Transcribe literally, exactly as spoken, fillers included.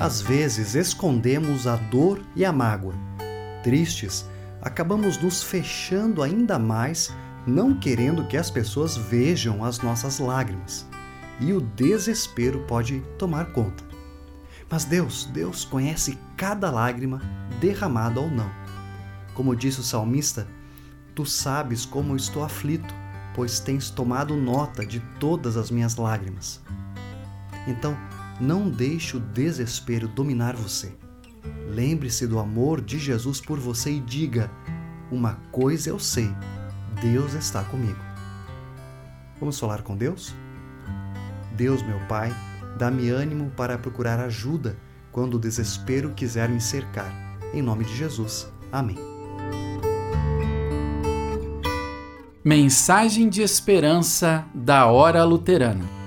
Às vezes escondemos a dor e a mágoa. Tristes, acabamos nos fechando ainda mais, não querendo que as pessoas vejam as nossas lágrimas. E o desespero pode tomar conta. Mas Deus, Deus conhece cada lágrima, derramada ou não. Como disse o salmista, tu sabes como eu estou aflito, pois tens tomado nota de todas as minhas lágrimas. Então, não deixe o desespero dominar você. Lembre-se do amor de Jesus por você e diga: uma coisa eu sei, Deus está comigo. Vamos falar com Deus? Deus, meu Pai, dá-me ânimo para procurar ajuda quando o desespero quiser me cercar. Em nome de Jesus. Amém. Mensagem de esperança da Hora Luterana.